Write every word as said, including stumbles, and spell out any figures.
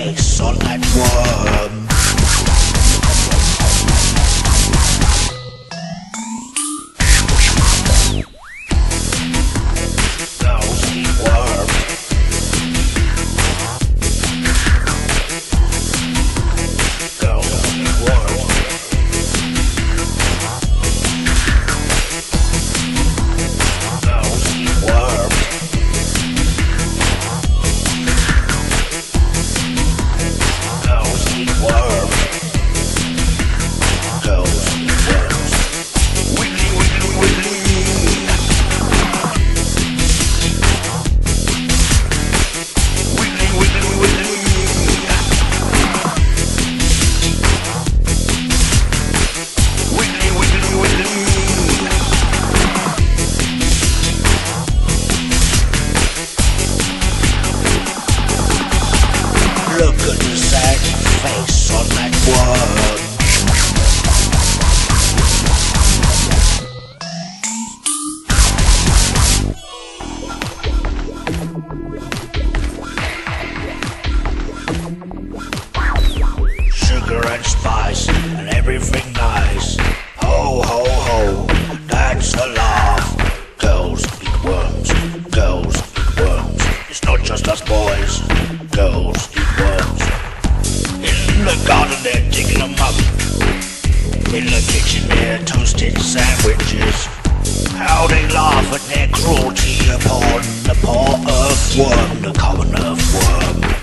face on that worm. Those eat worms. Those eat worms. Those eat worms. Those eat worms. Those eat worms. Wiggly, wiggly, wiggly. Wiggly, wiggly, wiggly. Wiggly, wiggly, wiggly. Look at the sad face on that worm. Sugar and spice and everything nice. Ho, ho, ho, that's a laugh. Girls eat worms, girls eat worms. It's not just us boys, girls eat worms. In the garden they're digging them up. In the kitchen they're toasting sandwiches. How they laugh at their cruelty upon the poor earthworm, the common earthworm.